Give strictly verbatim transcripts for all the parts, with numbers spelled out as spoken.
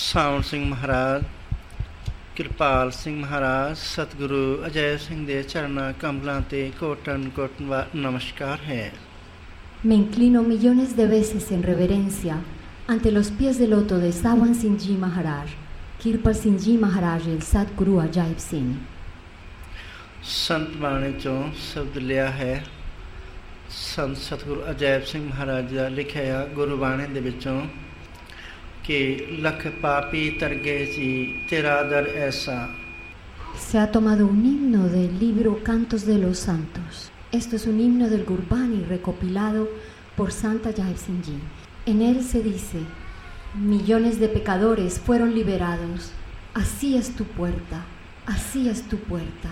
ਸਾਵਣ ਸਿੰਘ ਮਹਾਰਾਜ, ਕਿਰਪਾਲ ਸਿੰਘ ਮਹਾਰਾਜ, ਸਤਿਗੁਰੂ ਅਜੈ ਸਿੰਘ ਦੇ ਚਰਨਾਂ ਕਮਲਾਂ ਤੇ ਕੋਟਨ ਕੋਟਨ ਨਮਸਕਾਰ ਹੈ। Me inclino millones de veces en reverencia ante los pies de loto de Sawan Singh Ji Maharaj, Kirpal Singh Ji Maharaj, el Satguru Ajaib Singh। ਸੰਤ ਬਾਣੀ ਚੋਂ ਸ਼ਬਦ ਲਿਆ ਹੈ। ਸੰਤ ਸਤਿਗੁਰੂ ਅਜੈਬ ਸਿੰਘ ਮਹਾਰਾਜ ਦਾ ਲਿਖਿਆ ਗੁਰਬਾਣੀ ਦੇ ਵਿੱਚੋਂ que ਲੱਖ ਪਾਪੀ ਤਰਗੇ ਜੀ ਤੇਰਾ ਦਰ ਐਸਾ। Se ha tomado un himno del libro Cantos de los Santos. Esto es un himno del Gurbani recopilado por Santa Ajaib Singh Ji. En él se dice: millones de pecadores fueron liberados. Así es tu puerta, así es tu puerta.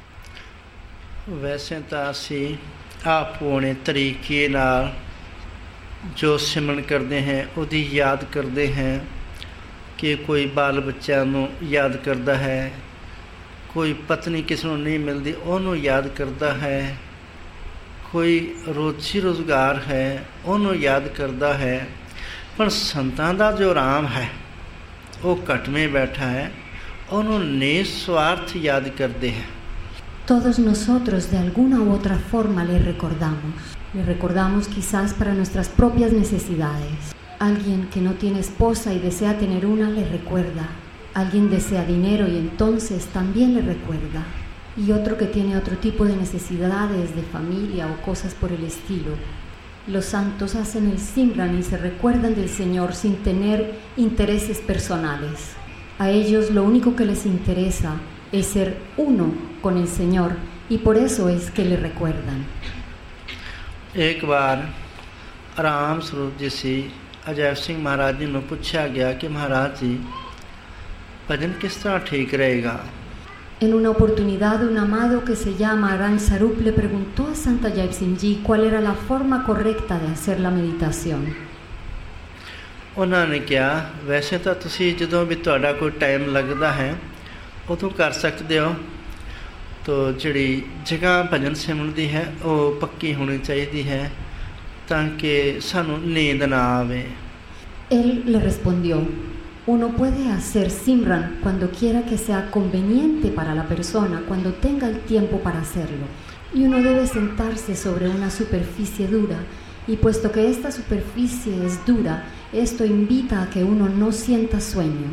ਵੈਸੇ ਤਾਂ ਅਸੀਂ ਆਪਣੇ ਤਰੀਕੇ ਨਾਲ ਜੋ ਸਿਮਰਨ ਕਰਦੇ ਹਾਂ ਉਹਦੀ ਯਾਦ ਕਰਦੇ ਹਾਂ ਕਿ ਕੋਈ ਬਾਲ ਬੱਚਿਆਂ ਨੂੰ ਯਾਦ ਕਰਦਾ ਹੈ, ਕੋਈ ਪਤਨੀ ਕਿਸ ਨੂੰ ਨਹੀਂ ਮਿਲਦੀ ਉਹਨੂੰ ਯਾਦ ਕਰਦਾ ਹੈ, ਕੋਈ ਰੋਜ਼ੀ ਰੁਜ਼ਗਾਰ ਹੈ ਉਹਨੂੰ ਯਾਦ ਕਰਦਾ ਹੈ। ਪਰ ਸੰਤਾਂ ਦਾ ਜੋ ਰਾਮ ਹੈ ਉਹ ਘਟਵੇਂ ਬੈਠਾ ਹੈ, ਉਹਨੂੰ ਨਿਸਵਾਰਥ ਯਾਦ ਕਰਦੇ ਹੈ। Todos nosotros de alguna u otra forma le recordamos. Le recordamos quizás para nuestras propias necesidades. Alguien que no tiene esposa y desea tener una le recuerda. Alguien desea dinero y entonces también le recuerda. Y otro que tiene otro tipo de necesidades de familia o cosas por el estilo. Los santos hacen el Simran y se recuerdan del Señor sin tener intereses personales. A ellos lo único que les interesa es ser uno con el Señor y por eso es que le recuerdan. एक बार राम स्वरूप जी से अजैब सिंह महाराज जी ने पूछा गया कि महाराज जी भजन किस तरह ठीक रहेगा। En una oportunidad un amado que se llama Ram Sarup le preguntó a Santa Ajaib Singh Ji cuál era la forma correcta de hacer la meditación. उन्होंने कहा वैसे तो तुसी जदों भी तुहाडा कोई टाइम लगता है उदों कर सकते हो, तो जिहड़ी जगह भजन सिमरन दी है वो पक्की होनी चाहिए है ताकि सानू नींद ना आवे। Él le respondió: uno puede hacer Simran cuando quiera que sea conveniente para la persona, cuando tenga el tiempo para hacerlo, y uno debe sentarse sobre una superficie dura, y puesto que esta superficie es dura, esto invita a que uno no sienta sueño।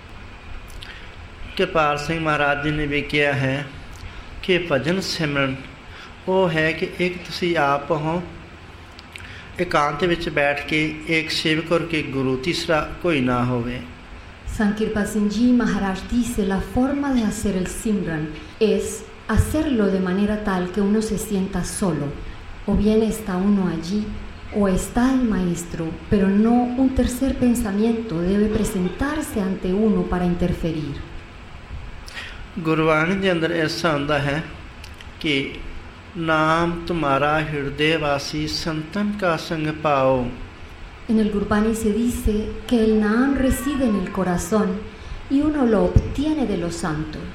Kirpal सिंह महाराज जी ने भी किया है कि भजन सिमरन वो है कि एक तुसी आप हो एकांत विच बैठ के एक सेवक और के गुरु तीसरा कोई ना होवे। San Kirpal Singh Ji Maharaj dice: la forma de hacer el Simran es hacerlo de manera tal que uno se sienta solo, o bien está uno allí o está el maestro, pero no un tercer pensamiento debe presentarse ante uno para interferir। Gurbani के अंदर ऐसा होता है कि नाम तुम्हारा हृदय वासी संतन का संग पाओ। En el Gurbani se dice que el Naam reside en el corazón y uno lo obtiene de los santos।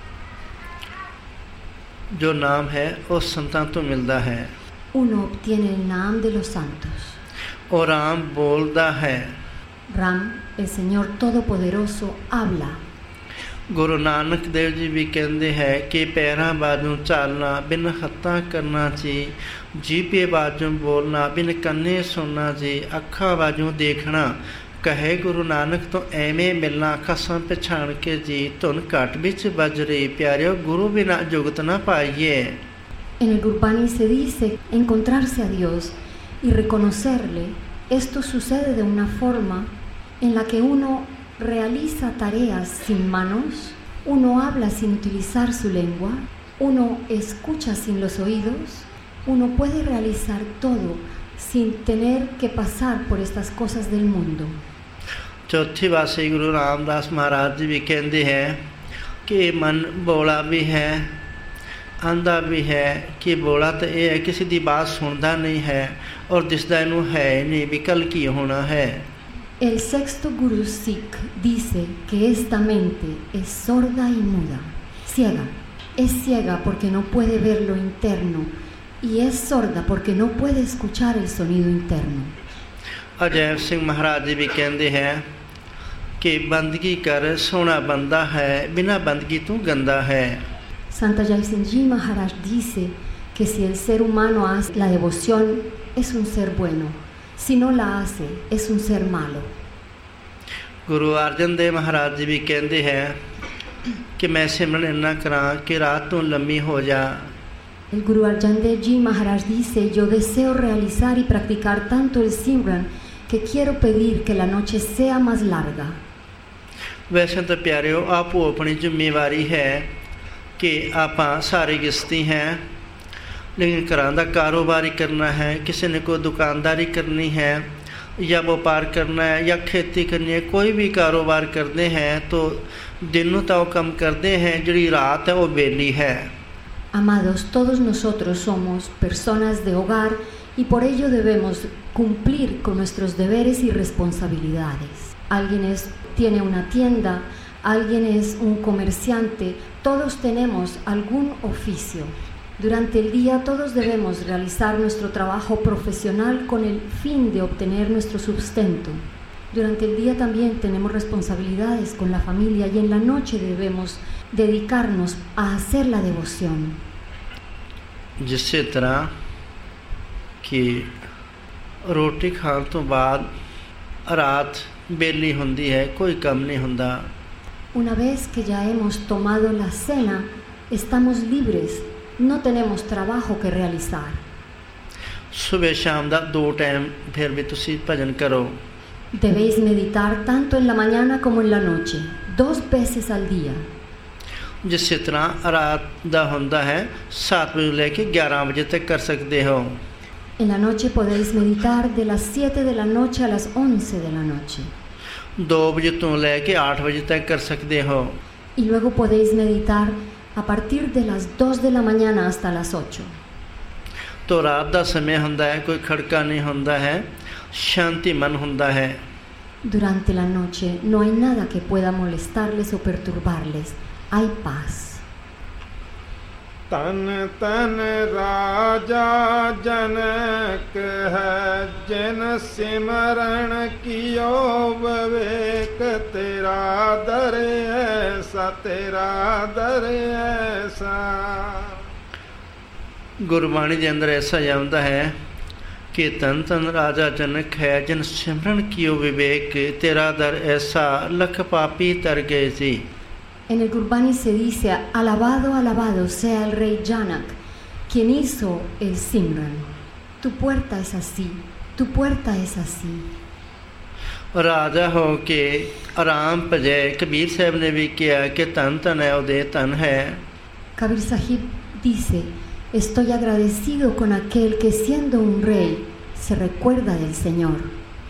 जो नाम है वो संतां तो मिलता है। Uno obtiene el Naam de los santos। और राम बोलता है। Ram, el Señor Todopoderoso, habla। Guru नानक देव जी भी कहते हैं कि पैरां बाजों चालना बिन हत्था करना जी, जीभे बाजों बोलना बिन कन्ने सुनना जी, अखा बाजों देखना कहे गुरु नानक तो एवें मिलना खसम पछाण के जी, धुन घट बिच बज रही प्यारियो गुरु बिना जुगत ना पाइए। En el Gurbani se dice encontrarse a Dios y reconocerle. Esto sucede de una forma en la que uno realiza tareas sin manos, uno habla sin utilizar su lengua, uno escucha sin los oídos, uno puede realizar todo sin tener que pasar por estas cosas del mundo। चौथी बात से गुरु रामदास महाराज जी भी कहते हैं कि मन बोला भी है आंदा भी है कि बोला तो यह है किसी की बात सुनता नहीं है और दिसदा इनू है नहीं भी कल की होना है। El sexto Guru Sikh dice que esta mente es sorda y muda, ciega. Es ciega porque no puede ver lo interno y es sorda porque no puede escuchar el sonido interno। Ajaib सिंह महाराज जी भी कहते हैं कि बंदगी कर सोना बंदा है, बिना बंदगी तू गंदा है। Santa Yaisenji Maharaj dice que si el ser humano hace la devoción es un ser bueno, si no la hace es un ser malo. Guru अर्जन देव महाराज जी भी कहते हैं कि मैं सिमरन इन्ना करा कि रात तू लम्मी हो जा। El Guru Arjan Dev Ji Maharaj dice, yo deseo realizar y practicar tanto el Simran que quiero pedir que la noche sea más larga. वैसे तो प्यारियो आपो अपनी जिम्मेवारी है कि आपां सारे गिस्ती हैं, लेकिन घरां दा कारोबारी करना है, किसी ने कोई दुकानदारी करनी है या व्यापार करना है या खेती करनी है, कोई भी कारोबार करते हैं तो दिनों तो कम करते हैं, जिहड़ी रात है वो बेली है। Amados, todos nosotros somos personas de hogar y por ello debemos cumplir con nuestros deberes y responsabilidades. Alguien es, tiene una tienda, alguien es un comerciante, todos tenemos algún oficio. Durante el día todos debemos realizar nuestro trabajo profesional con el fin de obtener nuestro sustento. Durante el día también tenemos responsabilidades con la familia y en la noche debemos dedicarnos a hacer la devoción. जिस तरह कि रोटी खाण तो बाद रात बेली हुंदी है, कोई कम नहीं हुंदा। Una vez que ya hemos tomado la cena, estamos libres, no tenemos trabajo que realizar. सुबह शाम दा दो टाइम फिर भी तुसी भजन करो। Debéis meditar tanto en la mañana como en la noche, dos veces al día. जिस तरह रात दा हुंदा है सात बजे लेके ग्यारह बजे तक कर सकते हो। En la noche podéis meditar de las siete de la noche a las once de la noche. दो बजे तो लेके आठ बजे तक कर सकते हो। Y luego podéis meditar a partir de las dos de la mañana hasta las ocho. तो रात दा समय हुंदा है, कोई खड़का नहीं हुंदा है, शांति मन हुंदा है। Durante la noche no hay nada que pueda molestarles o perturbarles, hay paz. तन तन राजा जनक है, जिन सिमरण कियो विवेक, तेरा दर ऐसा तेरा दर ऐसा। गुरबाणी के अंदर ऐसा जाता है कि तन तन राजा जनक है, जिन सिमरण कियो विवेक, तेरा दर ऐसा लख पापी तर गए सी। En el Gurbani se dice, alabado, alabado sea el rey Janak, quien hizo el Simran. Tu puerta es así, tu puerta es así. राजा हो के आराम भजे, कबीर साहब ने भी किया कि तन तन है उदे तन है। Kabir Sahib dice, estoy agradecido con aquel que siendo un rey se recuerda del Señor.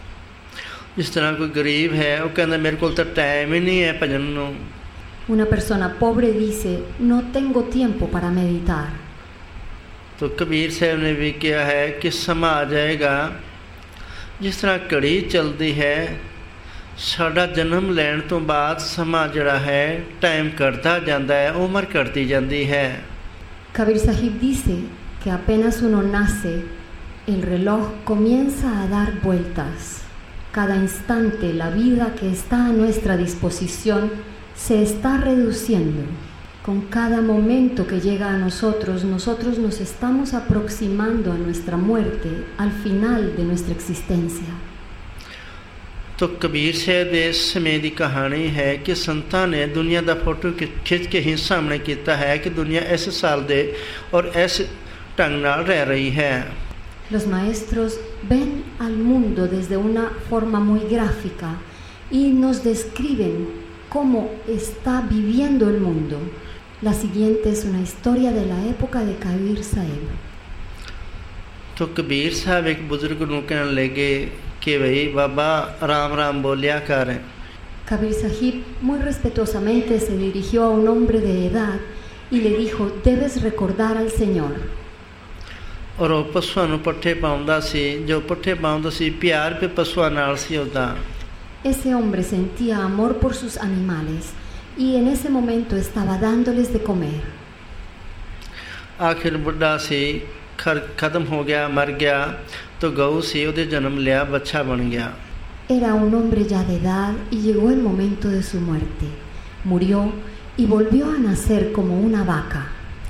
जिस तरह कोई गरीब है वो कहता मेरे को तो टाइम ही नहीं है भजन नूं। Una persona pobre dice, no tengo tiempo para meditar. तो कबीर साहब ने भी किया है कि समा आ जाएगा, जिस तरह घड़ी चलती है, साडा जन्म लैण तो बाद समा जड़ा है टाइम कटता जाता है, उम्र कटती जाती है। Kabir Sahib dice que apenas uno nace, el reloj comienza a dar vueltas. Cada instante la vida que está a nuestra disposición se está reduciendo. Con cada momento que llega a nosotros, nosotros nos estamos aproximando a nuestra muerte, al final de nuestra existencia. तो कबीर साहब दे समय की कहानी है कि संतां ने दुनिया का फोटो खिंच के ही सामने किया है कि दुनिया इस साल दे और इस ढंग नाल रह रही है। Los maestros ven al mundo desde una forma muy gráfica y nos describen cómo está viviendo el mundo. La siguiente es una historia de la época de Kabir Sahib. तो कबीर साहब एक बुजुर्ग नूं कहन लगे कि भाई बाबा राम राम बोलिया कर। Kabir Sahib muy respetuosamente se dirigió a un hombre de edad y le dijo, debes recordar al Señor. और वो पशुआं नूं पट्ठे पाउंदा सी, जो पट्ठे पाउंदा सी प्यार पे पशुआं नाल सी उहदा। Ese hombre sentía amor por sus animales y en ese momento estaba dándoles de comer. आखिर बुढ़ा सी, खर खत्म हो गया, मर गया, तो गऊ सी उहदे जन्म लिया, बच्चा बन गया। Era un hombre ya de edad y llegó el momento de su muerte. Murió y volvió a nacer como una vaca.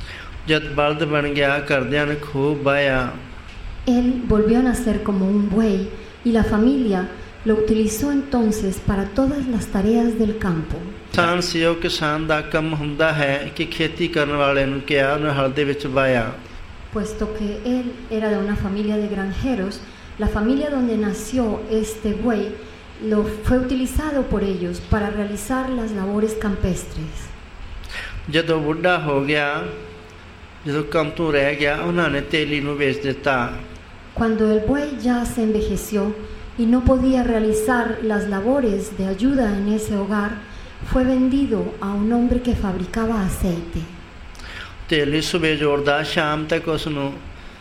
जद बल्द बन गया घरदियां ने खूब बाया Él volvió a nacer como un buey y la familia lo utilizó entonces para todas las tareas del campo. किसान ਸੀ ਉਹ किसान ਦਾ ਕੰਮ ਹੁੰਦਾ ਹੈ कि खेती ਕਰਨ ਵਾਲੇ ਨੂੰ ਕਿਹਾ ਉਹਨੇ ਹਲ ਦੇ ਵਿੱਚ ਬਾਇਆ Puesto que él era de una familia de granjeros, la familia donde nació este buey lo fue utilizado por ellos para realizar las labores campestres. ਜਦੋਂ ਬੁੱਢਾ ਹੋ ਗਿਆ ਜਦੋਂ ਕੰਮ ਤੋਂ ਰਹਿ ਗਿਆ ਉਹਨਾਂ ਨੇ ਤੇਲੀ ਨੂੰ ਵੇਚ ਦਿੱਤਾ Cuando el buey ya se envejeció y no podía realizar las labores de ayuda en ese hogar, fue vendido a un hombre que fabricaba aceite. ਤੇਲੀ ਸਵੇਰ ਜੋੜਦਾ ਸ਼ਾਮ ਤੱਕ ਉਸ ਨੂੰ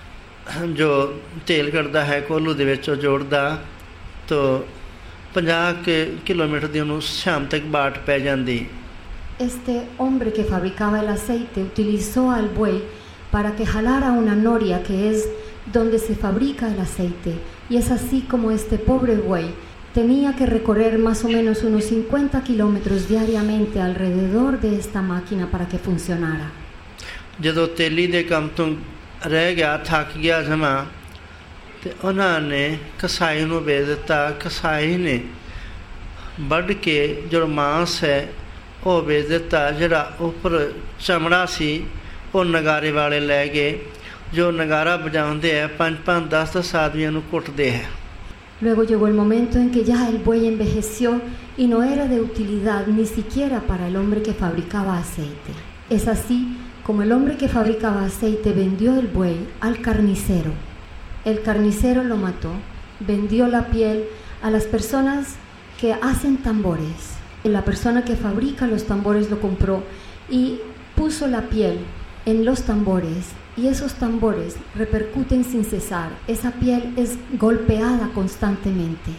ਜੋ ਤੇਲ ਕੱਢਦਾ ਹੈ ਕੋਲੂ ਦੇ ਵਿੱਚ ਉਹ ਜੋੜਦਾ ਤਾਂ ਪੰਜਾਹ ਕਿਲੋਮੀਟਰ ਦੀ ਉਹਨੂੰ ਸ਼ਾਮ ਤੱਕ ਬਾਟ ਪੈ ਜਾਂਦੀ Este hombre que fabricaba el aceite utilizó al buey para que jalara una noria que es donde se fabrica el aceite, y es así como este pobre buey tenía que recorrer más o menos unos cincuenta kilómetros diariamente alrededor de esta máquina para que funcionara. ਜਦੋਂ ਤੇਲੀ ਦੇ ਕੰਮ ਤੋਂ ਰਹਿ ਗਿਆ ਥੱਕ ਗਿਆ ਜਮਾ ਤੇ ਉਹਨਾਂ ਨੇ ਕਸਾਈ ਨੂੰ ਵੇਚ ਦਿੱਤਾ ਕਸਾਈ ਨੇ ਵੱਢ ਕੇ ਜੋ ਮਾਂਸ ਹੈ ਉਹ ਵੇਚ ਦਿੱਤਾ ਜਿਹੜਾ ਉੱਪਰ ਚਮੜਾ ਸੀ ਉਹ ਨਗਾਰੇ ਵਾਲੇ ਲੈ ਗਏ ਜੋ ਨਗਾਰਾ ਵਜਾਉਂਦੇ ਹੈ ਪੰਜ ਪੰਜ ਦਸ ਦਸ ਆਦਮੀਆਂ ਨੂੰ ਕੁੱਟਦੇ ਹੈ Luego llegó el momento en que ya el buey envejeció y no era de utilidad ni siquiera para el hombre que fabricaba aceite. Es así como el hombre que fabricaba aceite vendió el buey al carnicero. El carnicero lo mató, vendió la piel a las personas que hacen tambores. La persona que fabrica los tambores lo compró y puso la piel en los tambores, y esos tambores repercuten sin cesar. Esa piel es golpeada constantemente.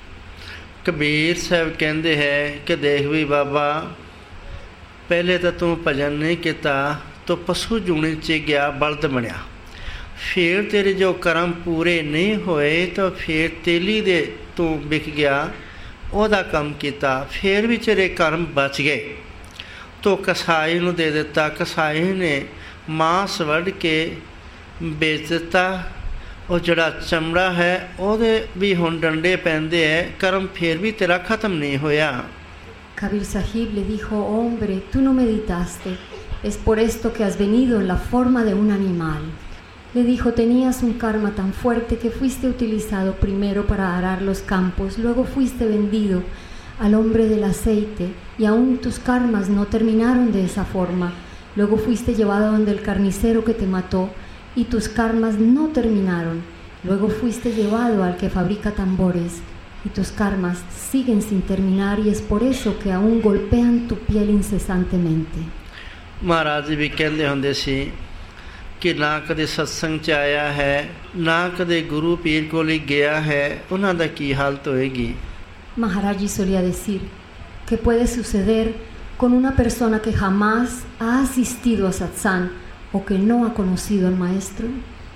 Kabir ਸਾਹਿਬ ਕਹਿੰਦੇ ਹੈ ਕਿ ਦੇਖ ਵੀ ਬਾਬਾ ਪਹਿਲੇ ਤਾਂ ਤੂੰ ਭਜਨ ਨਹੀਂ ਕੀਤਾ ਤੂੰ ਪਸ਼ੂ ਜੂਣੇ 'ਚ ਗਿਆ ਬਲਦ ਬਣਿਆ ਫਿਰ ਤੇਰੇ ਜੋ ਕਰਮ ਪੂਰੇ ਨਹੀਂ ਹੋਏ ਤਾਂ ਫਿਰ ਤੇਲੀ ਦੇ ਤੂੰ ਵਿਕ ਗਿਆ ਉਹਦਾ ਕੰਮ ਕੀਤਾ ਫਿਰ ਵੀ ਤੇਰੇ ਕਰਮ ਬਚ ਗਏ ਤੋ ਕਸਾਈ ਨੂੰ ਦੇ ਦਿੱਤਾ ਕਸਾਈ ਨੇ ਮਾਂਸ ਵੱਢ ਕੇ ਵੇਚ ਦਿੱਤਾ ਉਹ ਜਿਹੜਾ ਚਮੜਾ ਹੈ ਉਹਦੇ ਵੀ ਹੁਣ ਡੰਡੇ ਪੈਂਦੇ ਹੈ ਕਰਮ ਫਿਰ ਵੀ ਤੇਰਾ ਖਤਮ ਨਹੀਂ ਹੋਇਆ Kabir Sahib le dijo, hombre, tú no meditaste, es por esto que has venido en la forma de un animal. Le dijo, tenías un karma tan fuerte que fuiste utilizado primero para arar los campos, luego fuiste vendido al hombre del aceite y aún tus karmas no terminaron de esa forma. Luego fuiste llevado donde el carnicero que te mató y tus karmas no terminaron. Luego fuiste llevado al que fabrica tambores y tus karmas siguen sin terminar y es por eso que aún golpean tu piel incesantemente. महाराज भी कहते होंदे सी कि ना कदे सत्संग च आया है ना कदे गुरु पीर कोल गया है उन्हां दा की हालत होएगी Maharaj Ji solía decir que puede suceder con una persona que jamás ha asistido a satsang o que no ha conocido al maestro.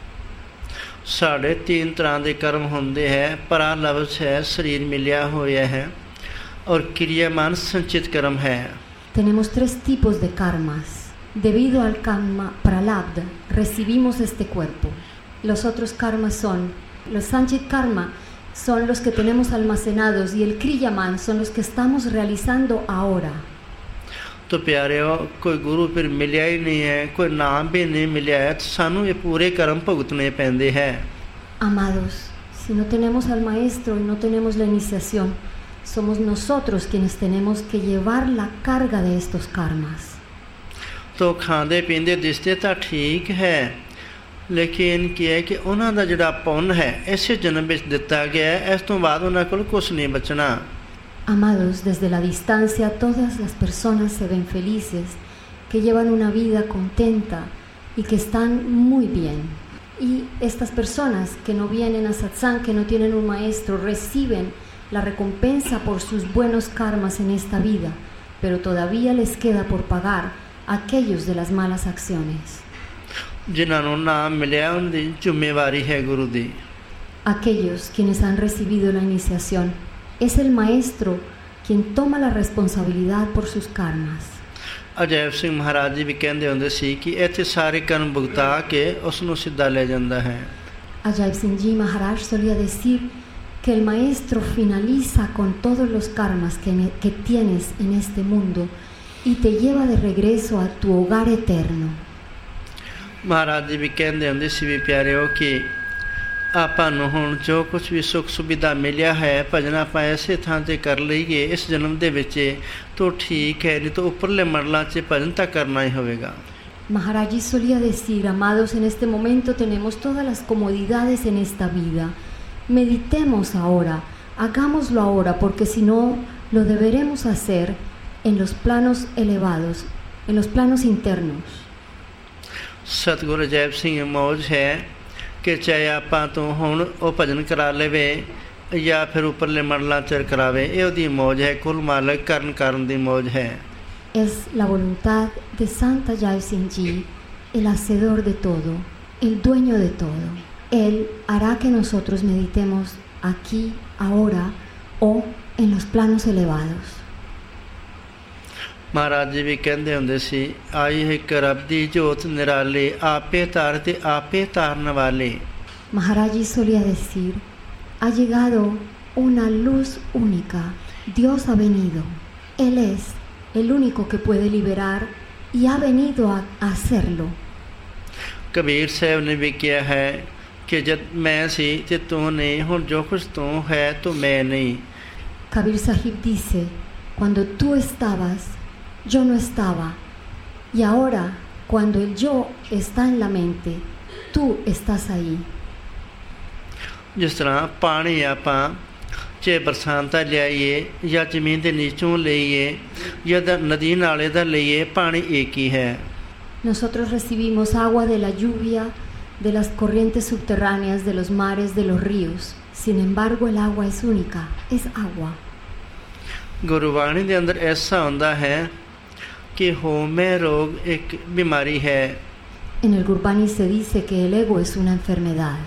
साढ़े तीन तरह के कर्म होंदे है परा लफ्ज़ है शरीर मिलिया होया है और क्रियामान संचित कर्म है Tenemos tres tipos de karmas. Debido al karma pralabdha recibimos este cuerpo. Los otros karmas son los sanchit karma son los que tenemos almacenados y el kriyaman son los que estamos realizando ahora. तो प्यारेओ कोई गुरु फिर मिलिया ही नहीं है कोई नाम भी नहीं मिलिया है तो सानू ये पूरे कर्म भुगतने पैंदे है Amados, si no tenemos al maestro y no tenemos la iniciación, somos nosotros quienes tenemos que llevar la carga de estos karmas. तो खांदे पींदे दिसते तो ठीक है लेकिन क्या है कि उन्हां दा जिहड़ा पुण्य है इस जन्म विच दिता गया है इस तो बाद उन्हां कोल कुछ नहीं बचना Amados, desde la distancia todas las personas se ven felices, que llevan una vida contenta y que están muy bien. Y estas personas que no vienen a satsang, que no tienen un maestro, reciben la recompensa por sus buenos karmas en esta vida, pero todavía les queda por pagar a aquellos de las malas acciones. जिन्हां नूं नाम मिलिया उन्हां दी जिम्मेवारी है गुरु दी Aquellos quienes han recibido la iniciación Es el maestro quien toma la responsabilidad por sus karmas. Ajaib ਸਿੰਘ ਮਹਾਰਾਜ ਜੀ ਵੀ ਕਹਿੰਦੇ ਹੁੰਦੇ ਸੀ ਕਿ ਇੱਥੇ ਸਾਰੇ ਕਰਮ ਭੁਗਤਾ ਕੇ ਉਸ ਨੂੰ ਸਿੱਧਾ ਲੈ ਜਾਂਦਾ ਹੈ। Ajaib Singh Ji Maharaj solía decir que el maestro finaliza con todos los karmas que, que tienes en este mundo y te lleva de regreso a tu hogar eterno. Maharaj ਜੀ ਵੀ ਕਹਿੰਦੇ ਹੁੰਦੇ ਸੀ ਵੀ ਪਿਆਰਿਓ ਕਿ ਆਪਾਂ ਨੂੰ ਹੁਣ ਜੋ ਕੁਝ ਵੀ ਸੁੱਖ ਸੁਵਿਧਾ ਮਿਲਿਆ ਹੈ ਭਜਨ ਆਪਾਂ ਐਸੇ ਥਾਂ 'ਤੇ ਕਰ ਲਈਏ ਇਸ ਜਨਮ ਦੇ ਵਿੱਚ ਤਾਂ ਠੀਕ ਹੈ, ਨਹੀਂ ਤਾਂ ਉੱਪਰਲੇ ਮੰਡਲਾਂ 'ਚ ਭਜਨ ਤਾਂ ਕਰਨਾ ਹੀ ਹੋਵੇਗਾ। Maharaj Ji solía decir, amados, en este momento tenemos todas las comodidades en esta vida. Meditemos ahora, hagámoslo ahora, porque si no, lo deberemos hacer en los planos elevados, en los planos internos. ਸਤਿਗੁਰੂ ਅਜੈਬ ਸਿੰਘ ਮੌਜ ਹੈ ਕਿ ਚਾਹੇ ਆਪਾਂ ਤੋਂ ਹੁਣ ਉਹ ਭਜਨ ਕਰਾ ਲਵੇ ਜਾਂ ਫਿਰ ਉੱਪਰਲੇ ਮੰਡਲਾਂ 'ਚ ਕਰਾਵੇ, ਇਹ ਉਹਦੀ ਮੌਜ ਹੈ। ਕੁੱਲ ਮਾਲਕ ਕਰਨ ਕਰਨ ਦੀ ਮੌਜ ਹੈ। Es la voluntad de Santa Ajaib Singh Ji, el hacedor de todo, el dueño de todo. Él hará que nosotros meditemos aquí, ahora o en los planos elevados. Maharaj ਜੀ ਵੀ ਕਹਿੰਦੇ ਹੁੰਦੇ ਸੀ ਆਈ ਹੈ ਰੱਬ ਦੀ ਜੋਤ ਨਿਰਾਲੇ ਆਪੇ ਤਾਰ ਤੇ ਆਪੇ ਤਾਰਨ ਵਾਲੇ। Maharaj Ji solía decir, ha llegado una luz única, Dios ha venido, Él es el único que puede liberar y ha venido a hacerlo. Kabir ਸਾਹਿਬ ਨੇ ਵੀ ਕਿਹਾ ਹੈ ਕਿ ਜਦ ਮੈਂ ਸੀ ਤੇ ਤੂੰ ਨਹੀਂ, ਹੁਣ ਜੋ ਕੁਝ ਤੂੰ ਹੈ ਤੂੰ ਮੈਂ ਨਹੀਂ। Kabir Sahib dice, cuando tú estabas, yo no estaba, y ahora cuando el yo está en la mente, tú estás ahí. ਜਿਸ ਤਰ੍ਹਾਂ ਪਾਣੀ ਆਪਾਂ ਚਾਹੇ ਬਰਸਾਤਾਂ ਲਿਆਈਏ ਜਾਂ ਜ਼ਮੀਨ ਦੇ ਨੀਚੋਂ ਲਈਏ ਜਾਂ ਨਦੀ ਨਾਲੇ ਦਾ ਲਈਏ, ਪਾਣੀ ਇੱਕ ਹੀ ਹੈ। Nosotros recibimos agua de la lluvia, de las corrientes subterráneas, de los mares, de los ríos. Sin embargo, el agua es única, es agua. Gurbani ਦੇ ਅੰਦਰ ਐਸਾ ਹੁੰਦਾ ਹੈ ਕਿ ਹੋਮੈ ਰੋਗ ਇੱਕ ਬਿਮਾਰੀ ਹੈ। En el Gurbani se dice que el ego es una enfermedad.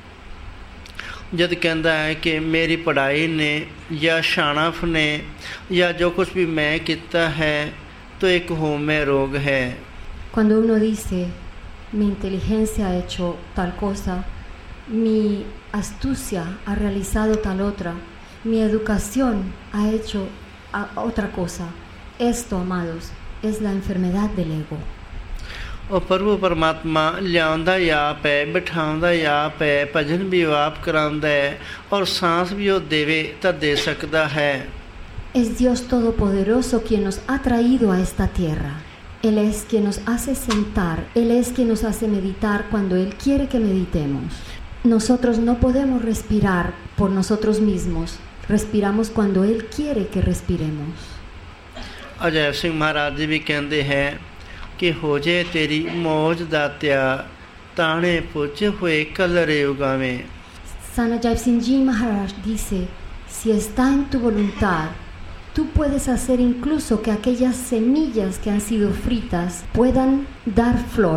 ਜਦ ਕਹਿੰਦਾ ਹੈ ਕਿ ਮੇਰੀ ਪੜ੍ਹਾਈ ਨੇ ਜਾਂ ਸ਼ਾਨਫ ਨੇ ਜਾਂ ਜੋ ਕੁਝ ਵੀ ਮੈਂ ਕੀਤਾ ਹੈ ਤਾਂ ਇੱਕ ਹੋਮੈ ਰੋਗ ਹੈ। Cuando uno dice, mi inteligencia ha hecho tal cosa, mi astucia ha realizado tal otra, mi educación ha hecho otra cosa, esto, amados, es la enfermedad del ego. ਉਹ ਪ੍ਰਭੂ ਪਰਮਾਤਮਾ ਲਿਆਉਂਦਾ ਹੀ ਆਪ ਹੈ, ਬਿਠਾਉਂਦਾ ਹੀ ਆਪ ਹੈ, ਭਜਨ ਵੀ ਆਪ ਕਰਾਉਂਦਾ ਹੈ ਔਰ ਸਾਂਸ ਵੀ ਉਹ ਦੇਵੇ ਤਾਂ ਦੇ ਸਕਦਾ ਹੈ। Es Dios Todopoderoso quien nos ha traído a esta tierra. Él es quien nos hace sentar, Él es quien nos hace meditar cuando Él quiere que meditemos. Nosotros no podemos respirar por nosotros mismos, respiramos cuando Él quiere que respiremos. Ajaib ਸਿੰਘ ਮਹਾਰਾਜ ਜੀ ਵੀ ਕਹਿੰਦੇ ਹੈ ਕਿ ਹੋ ਜੇ ਤੇਰੀ ਮੌਜ ਦਾਤਿਆ ਤਾਣੇ ਪੁੱਜ ਹੋਏ ਕਲਰੇ ਉਗਾਵੇਂ। San Ajaib Singh Ji Maharaj dice, si está en tu voluntad, tú puedes hacer incluso que aquellas semillas que han sido fritas puedan dar flor.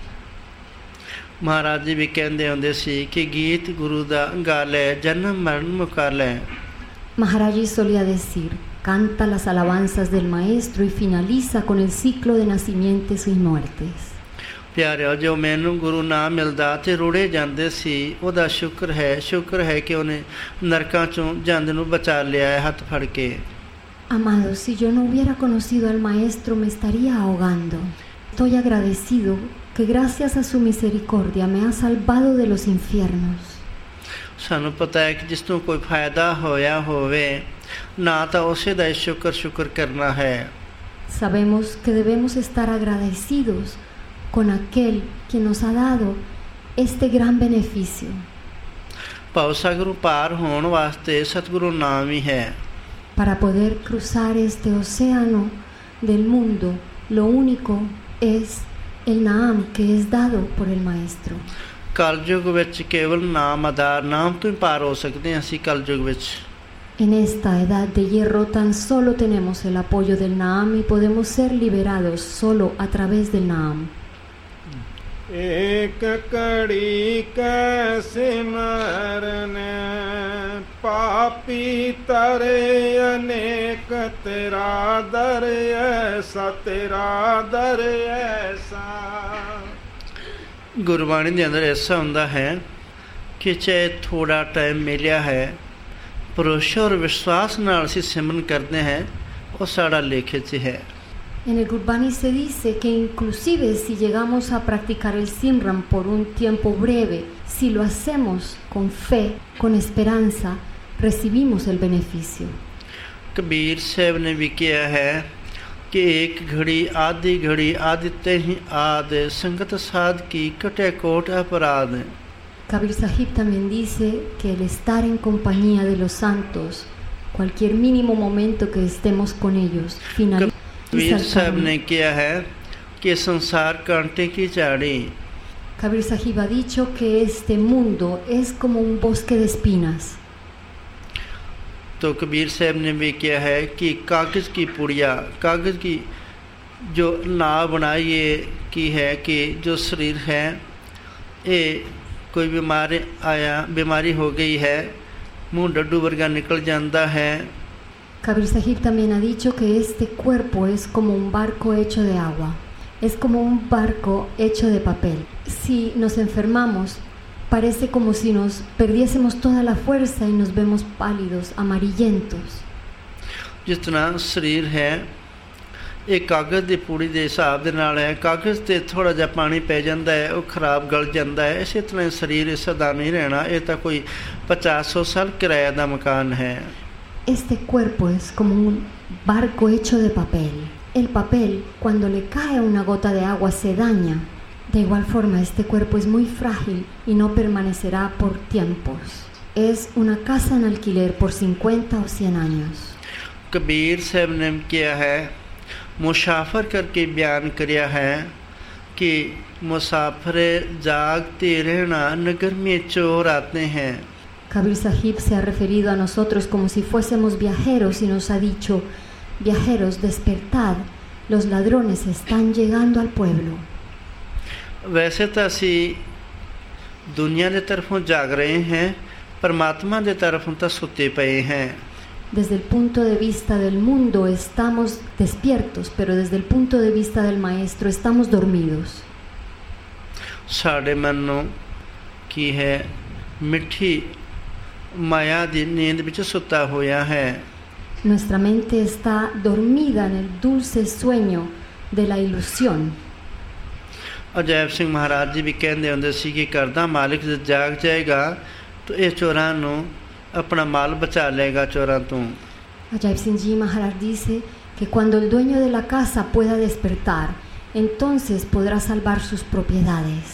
Maharaj ਜੀ ਵੀ ਕਹਿੰਦੇ ਹੁੰਦੇ ਸੀ ਕਿ ਗੀਤ ਗੁਰੂ ਦਾ ਗਾ ਲੈ ਜਨਮ ਮਰਨ ਮੁਕਾ ਲੈ। Maharaj Ji solía decir, canta las alabanzas del maestro y finaliza con el ciclo de nacimientos y muertes. ਪਿਆਰਿਓ ਜੋ ਮੈਨੂੰ ਗੁਰੂ ਨਾ ਮਿਲਦਾ ਤੇ ਰੁੜੇ ਜਾਂਦੇ ਸੀ ਉਹਦਾ ਸ਼ੁਕਰ ਹੈ, ਸ਼ੁਕਰ ਹੈ ਕਿ ਉਹਨੇ ਨਰਕਾਂ ਚੋਂ ਜਾਂਦੇ ਨੂੰ ਬਚਾ ਲਿਆ ਹੈ ਹੱਥ ਫੜ ਕੇ। Amado, si yo no hubiera conocido al maestro me estaría ahogando. Estoy agradecido que gracias a su misericordia me ha salvado de los infiernos. ਸਾਨੂੰ ਪਤਾ ਹੈ ਕਿ ਜਿਸ ਤੋਂ ਕੋਈ ਫਾਇਦਾ ਹੋਇਆ ਹੋਵੇ ਨਾ ਤਾਂ ਉਸੇ ਦਾ ਸ਼ੁਕਰ ਸ਼ੁਕਰ ਕਰਨਾ ਹੈ। Sabemos que debemos estar agradecidos con aquel que nos ha dado este gran beneficio. ਭਵ ਸਾਗਰ ਪਾਰ ਹੋਣ ਵਾਸਤੇ ਸਤਿਗੁਰੂ ਨਾਮ ਹੀ ਹੈ। Para poder cruzar este océano del mundo, lo único es el Naam que es dado por el Maestro. ਕਲਯੁਗ ਵਿੱਚ ਕੇਵਲ ਨਾਮ ਆਧਾਰ ਨਾਮ ਤੋਂ ਹੀ ਪਾਰ ਹੋ ਸਕਦੇ ਹਾਂ ਅਸੀਂ ਕਲਯੁਗ ਵਿੱਚ। En esta edad de hierro tan solo tenemos el apoyo del Naam y podemos ser liberados solo a través del Naam. एक कड़ी कैसे मरने पापी तरे अनेक तेरा दर ऐसा तेरा दर ऐसा। ਗੁਰਬਾਣੀ ਦੇ ਅੰਦਰ ਐਸਾ ਹੁੰਦਾ ਹੈ ਕਿ ਚਾਹੇ ਥੋੜਾ ਟਾਈਮ ਮਿਲਿਆ ਹੈ ਭਰੋਸੇ ਔਰ ਵਿਸ਼ਵਾਸ ਨਾਲ ਅਸੀਂ ਸਿਮਰਨ ਕਰਦੇ ਹਾਂ ਉਹ ਸਾਡਾ ਲੇਖੇ 'ਚ ਹੈ। En el Gurbani se dice que inclusive si llegamos a practicar el Simran por un tiempo breve, si lo hacemos con fe, con esperanza, recibimos el beneficio. Kabir ਸਾਹਿਬ ਨੇ ਵੀ ਕਿਹਾ ਹੈ कि एक घड़ी आधी घड़ी आदित्य ही आद संगत साध की कटे कोट अपराध। Kabir Sahib también dice que el estar en compañía de los santos, cualquier mínimo momento que estemos con ellos, finaliza Kabir साहब ने किया है कि संसार कांटे की झाड़ी। Kabir Sahib ha dicho que este mundo es como un bosque de espinas. तो कबीर साहब ने भी किया है कि कागज़ की पुड़िया कागज़ की जो नाव बनाई है की है कि जो शरीर है ये कोई बीमारी आया बीमारी हो गई है मुँह डड्डू वर्गा निकल जाता है। Kabir Sahib también ha dicho que este cuerpo es como un barco hecho de agua, es como un barco hecho de papel. Si nos enfermamos, parece como si nos perdiésemos toda la fuerza y nos vemos pálidos, amarillentos. जितना शरीर है ये कागज़ की पूड़ी के हिसाब के नाल है, कागज़ ते थोड़ा जिहा पानी पै जाता है वो खराब गल जाता है। इस तरह शरीर सदा नहीं रहना, ये तो कोई पचास सौ साल किराया का मकान है। Este cuerpo es como un barco hecho de papel. El papel, cuando le cae una gota de agua, se daña. De igual forma, este cuerpo es muy frágil y no permanecerá por tiempos. Es una casa en alquiler por cincuenta o cien años. Kabir साहब ने किया है मुसाफिर करके बयान किया है कि मुसाफिर जागते रहना नगर में चोर आते हैं। Kabir Sahib se ha referido a nosotros como si fuésemos viajeros y nos ha dicho: viajeros, despertad, los ladrones están llegando al pueblo. वैसे तो असी दुनिया की तरफों जाग रहे हैं, परमात्मा की तरफों तो सुते पे हैं। Desde el punto de vista del mundo estamos despiertos, pero desde el punto de vista del maestro estamos dormidos. साढ़े मन नूं की है मिठी माया दी नींद विच सुता होया है। Nuestra mente está dormida en el dulce sueño de la ilusión. Ajaib सिंह महाराज जी भी कहते होंदे सी कि घर दा मालिक जब जाग जाएगा तो ये चोरां नूं अपना माल बचा लेगा चोरां तों। Ajaib Singh Ji Maharaj dice que cuando el dueño de la casa pueda despertar, entonces podrá salvar sus propiedades.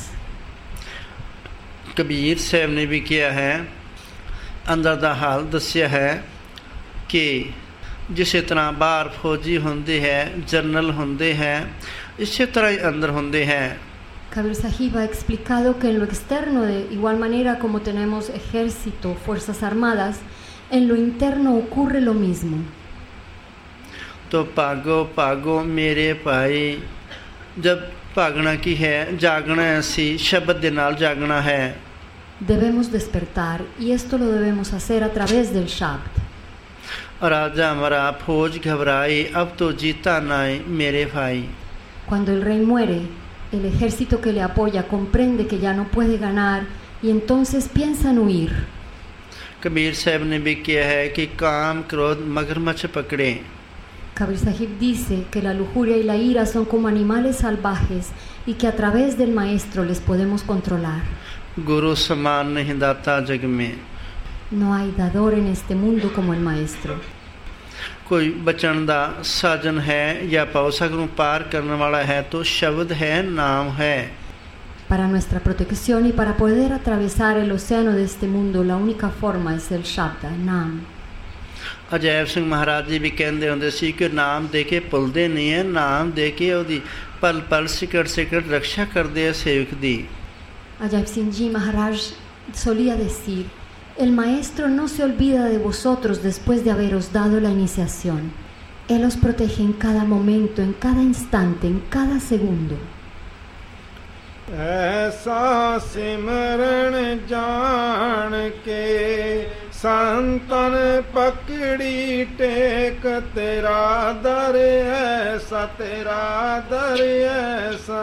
Kabir साहब ने भी किया है अंदर दा हाल दस्या है कि जिस तरह बाहर फौजी होंदे है जनरल होंदे हैं इसी तरह ही अंदर होंदे हैं। Kabir Sahib ha explicado que en lo externo, de igual manera como tenemos ejército, fuerzas armadas, en lo interno ocurre lo mismo. तो भागो भागो मेरे भाई, जब भागना की है जागना है सी शब्द दे नाल जागना है। Debemos despertar y esto lo debemos hacer a través del Shabd. राजा मरा फौज घबराई अब तो जीता नाई मेरे भाई। Cuando el rey muere, el ejército que le apoya comprende que ya no puede ganar y entonces piensan huir. Kabir साहब ने भी किया है कि काम क्रोध मगरमच्छ पकड़े। Kabir Sahib dice que la lujuria y la ira son como animales salvajes y que a través del maestro les podemos controlar. गुरु समान नहीं दाता जग में। No hay dador en este mundo como el maestro. कोई बचन दा साजन है या पावसाग नूं पार करने वाला है तो शब्द है नाम है। Para nuestra protección y para poder atravesar el océano de este mundo, la única forma es el Shabda, Naam. Ajaib सिंह महाराज जी भी कहते होंदे सी कि नाम दे के भुलदे नहीं है, नाम दे के ओदी पल पल सिकट सिकट रक्षा करदे सेवक दी। Ajaib Singh Ji Maharaj solía decir: el maestro no se olvida de vosotros después de haberos dado la iniciación. Él os protege en cada momento, en cada instante, en cada segundo. ऐसा सिमरण जान के संतन पकड़ी टेक तेरा दर ऐसा तेरा दर ऐसा।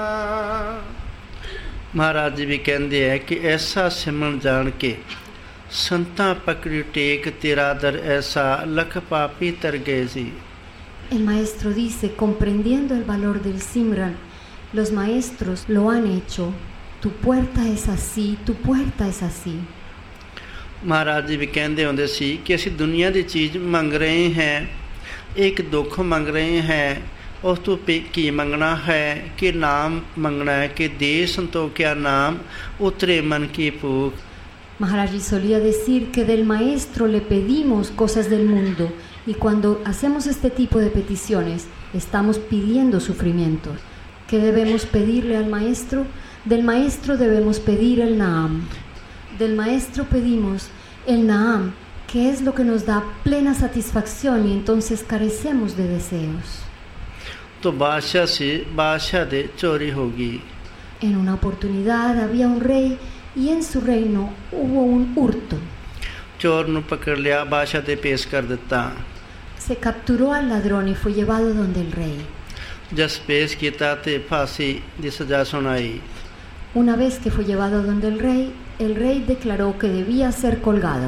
महाराज जी भी कहते हैं कि ऐसा सिमरन जान के संता पकड़ी टेक तेरा दर ऐसा लख पापी तर गए सी। El maestro dice, comprendiendo el valor del Simran, los maestros lo han hecho. Tu puerta es así, tu puerta es así. महाराज जी भी कहते होंगे सी कि असी दुनिया की चीज़ मंग रहे हैं, एक दुख मंग रहे हैं, उस तो की मंगना है कि नाम मंगना है कि दे संतोख्या नाम उतरे मन की भूख। Maharaj solía decir que del maestro le pedimos cosas del mundo y cuando hacemos este tipo de peticiones estamos pidiendo sufrimientos. ¿Qué debemos pedirle al maestro? Del maestro debemos pedir el Naam. Del maestro pedimos el Naam, que es lo que nos da plena satisfacción y entonces carecemos de deseos. तो बादशाह से बादशाह दे चोरी होगी। En una oportunidad había un rey y en su reino hubo un hurto. चोर नू पकड़ लिया, बादशाह दे पेश कर दिता। Se capturó al ladrón y fue llevado donde el rey. जस पेश किया ते फांसी दी सजा सुनाई। Una vez que fue llevado donde el rey, el rey declaró que debía ser colgado.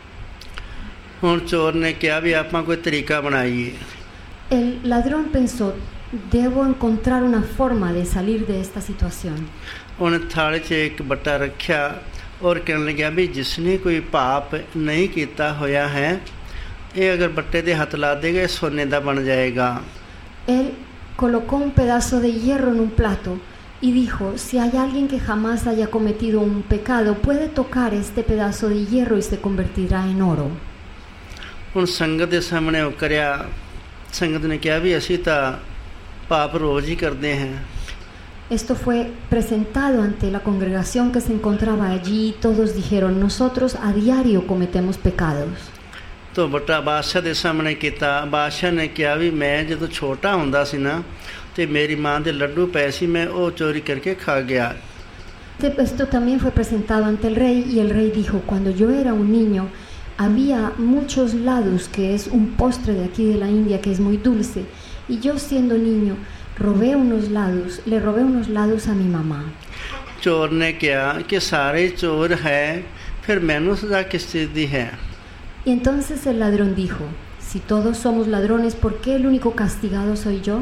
हुण चोर ने कहा भी आपां कोई तरीका बनाइए। El ladrón pensó, debo encontrar una forma de salir de esta situación. उन्हें थाले च एक बट्टा रखा और कहने लगा भी जिसने कोई पाप नहीं किया होया है ये अगर बट्टे दे हाथ ला देगा सोने दा बन जाएगा। Él colocó un pedazo de hierro en un plato y dijo, si hay alguien que jamás haya cometido un pecado, puede tocar este pedazo de hierro y se convertirá en oro. हुण संगत दे सामने वो करया, संगत ने कहा भी असी तां पाप रोज ही करते हैं। Esto fue presentado ante la congregación que se encontraba allí y todos dijeron, nosotros a diario cometemos pecados. तो बट्टा बादशाह दे सामने किया। बादशाह ने कहा भी मैं जो छोटा हुंदा सी ना ते मेरी माँ दे लड्डू पए सी, मैं वो चोरी करके खा गया। Esto también fue presentado ante el rey y el rey dijo, cuando yo era un niño había muchos ladus, que es un postre de aquí de la India que es muy dulce, y yo siendo niño robé unos ladus, le robé unos ladus a mi mamá. चोर ने कहा कि सारे चोर है फिर मैनू सजा किस चीज़ दी है। Y entonces el ladrón dijo, si todos somos ladrones, ¿por qué el único castigado soy yo?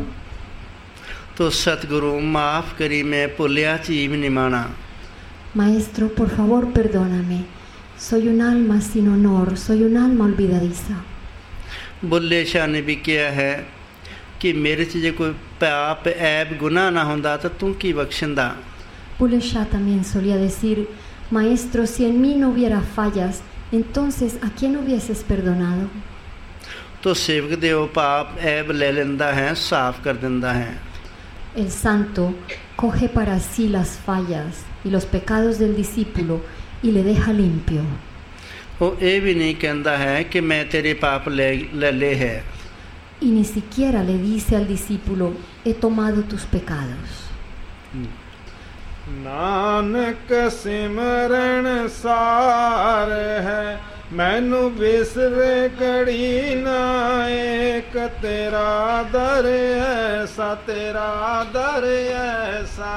तो सतगुरु माफ़ करी मैं भुलिया चीज नहीं माना। Maestro, por favor, perdóname. Soy un alma sin honor, soy un alma olvidadiza. Bulleh शाह ने भी किया है कि मेरे च जे कोई पाप ऐब गुनाह ना होंदा तो तू की बख्शिंदा। Bulle Shah también solía decir, Maestro, si en mí no hubiera fallas, entonces ¿a quién hubieses perdonado? तो सेवक दे वो पाप ऐब ले लेंदा है, साफ कर दिंदा है। El santo coge para sí las fallas y los pecados del discípulo y le deja limpio. वो ये भी नहीं कहता है कि मैं तेरे पाप ले ले ले है। Y ni siquiera le dice al discípulo, he tomado tus pecados. Nanak सिमरन सार है मैनू बिसरे कड़ी ना एक तेरा दर ऐसा तेरा दर ऐसा।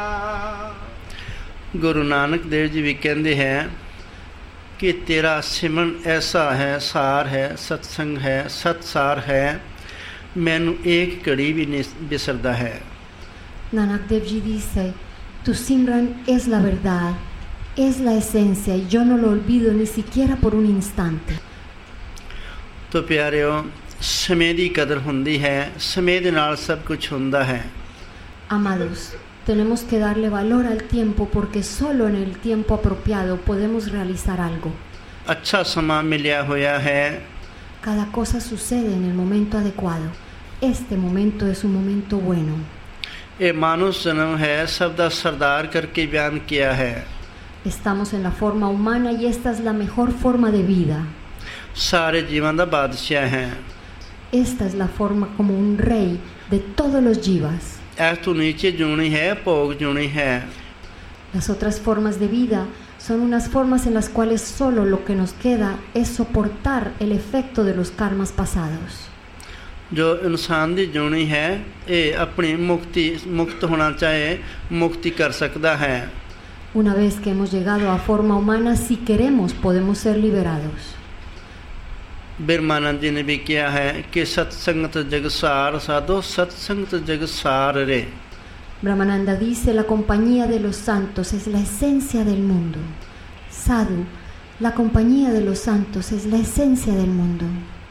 गुरु नानक देव जी भी कहते हैं कि तेरा सिमरन ऐसा है, सार है, सत्संग है, सत्सार है, मैनू एक कड़ी भी नहीं बिसरदा है। Nanak Dev Ji dice, tu Simran es la verdad, es la esencia y yo no lo olvido ni siquiera por un instante. तो प्यारिओ समय की कदर हुंदी है, समय दे नाल सब कुछ हुंदा है। Amados, tenemos que darle valor al tiempo porque solo en el tiempo apropiado podemos realizar algo. अच्छा समा मिलिया होया है। Cada cosa sucede en el momento adecuado. Este momento es un momento bueno. ये मानव जन्म है, सब दा सरदार करके बयान किया है। Estamos en la forma humana y esta es la mejor forma de vida. सारे जीवन दा बादशाह है। Esta es la forma como un rey de todos los jivas. ऐस तो नीचे जूनी है, भोग जूनी है। Las otras formas de vida son unas formas en las cuales solo lo que nos queda es soportar el efecto de los karmas pasados. जो इंसान दी जोनी है ये अपनी मुक्ति मुक्त होना चाहे मुक्ति कर सकता है. Una vez que hemos llegado a forma humana, si queremos podemos ser liberados. Biramanand जी ने भी किया है कि सत्संगत जगसार साधो सत्संगत जगसार रे. Brahmananda dice, la compañía de los santos es la esencia del mundo. Sadhu, la compañía de los santos es la esencia del mundo.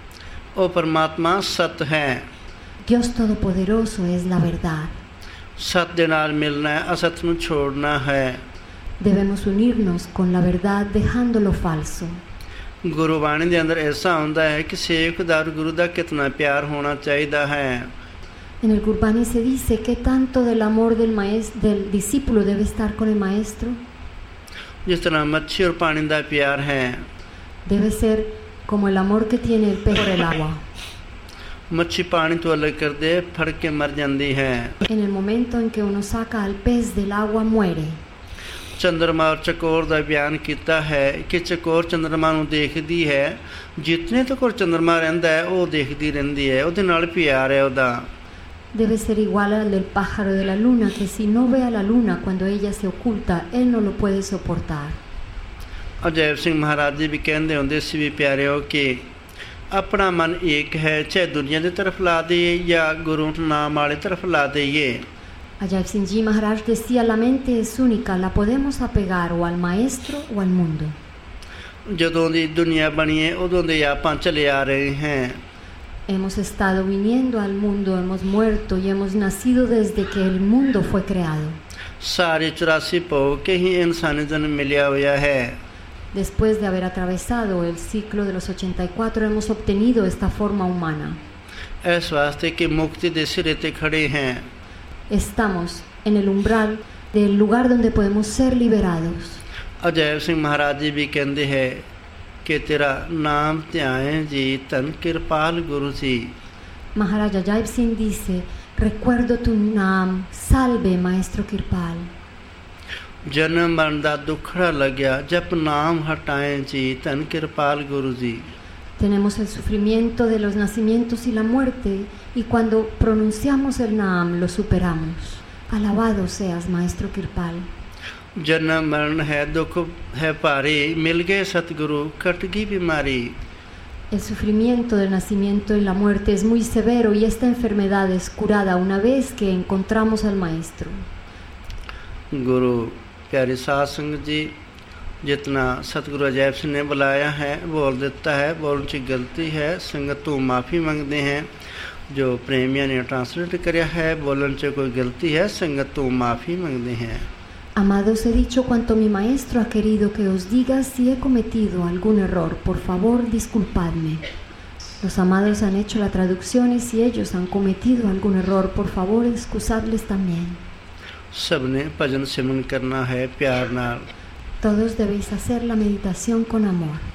ओ परमात्मा सत है. Dios Todopoderoso es la verdad. सत दे नाल मिलना है, असत नूं छोड़ना है. Debemos unirnos con la verdad dejando lo falso. Gurbani दे अंदर ऐसा हुंदा है कि सेवकदार गुरु दा कितना प्यार होना चाहिदा है. En el Gurbani se dice que tanto del amor del maestro, del discípulo debe estar con el maestro. जिस तरह मच्छी और पानी दा प्यार है. Debe ser como el amor que tiene el pez por el agua. मच्छी पानी तो अलग कर दे फड़ के मर जाती है. En el momento en que uno saca al pez del agua muere. चंद्रमा और चकोर का बयान किया है कि चकोर चंद्रमा नूं देखदी है, जितने तक और चंद्रमा रहिंदा है वो देखदी रहिंदी है, उहदे नाल प्यार है उहदा. Debe ser igual al del pájaro de la luna, que si no ve a la luna cuando ella se oculta, él no lo puede soportar. Ajaib सिंह महाराज जी भी कहते होंगे सी भी प्यारे हो कि अपना मन एक है, चाहे दुनिया की तरफ ला दिए या गुरु नाम वाले तरफ ला दिए. Ajay Singh Ji Maharaj decía, la mente es única, la podemos apegar o al maestro o al mundo. जदों दी दुनिया बनी है उदों दे आपां चले आ रहे हैं. Hemos estado viniendo al mundo, hemos muerto y hemos nacido desde que el mundo fue creado. सारे चौरासी भोग के ही इंसानी जन्म मिलिया हुआ है. Después de haber atravesado el ciclo de los ochenta y cuatro, hemos obtenido esta forma humana. इस वास्ते कि मुक्ति दे सिरे ते खड़े हैं. Estamos en el umbral del lugar donde podemos ser liberados. Ajaib सिंह महाराज जी भी कहते हैं कि तेरा नाम ध्यान जी तन कृपाल गुरु जी. Maharaj Ajay Singh dice, recuerdo tu naam, salve maestro Kirpal. जन्म मरण दा दुखड़ा लग्या जप नाम हटाएं जी तन कृपाल गुरु जी. Tenemos el sufrimiento de los nacimientos y la muerte, y cuando pronunciamos el naam lo superamos. Alabado seas maestro Kirpal. जन्म मरण है दुख है भारी मिल गए सतगुरु कट गई बीमारी. El sufrimiento del nacimiento y la muerte es muy severo, y esta enfermedad es curada una vez que encontramos al maestro. गुरु प्यारे साध संगत जी, जितना सतगुरु अजैब सिंह ने बुलाया है बोल देता है, बोलने की गलती है संगत तो माफ़ी मांगते हैं. जो प्रेमिया ने ट्रांसलेट किया है बोलने से कोई गलती है संगत तो माफ़ी मांगते हैं. Amados, he dicho cuanto mi maestro ha querido que os diga. Si he cometido algún error, por favor disculpadme. Los amados han hecho la traducción, y si ellos han cometido algún error, por favor excusadles también. सबने भजन सिमरन करना है प्यार नाल. Todos debéis hacer la meditación con amor.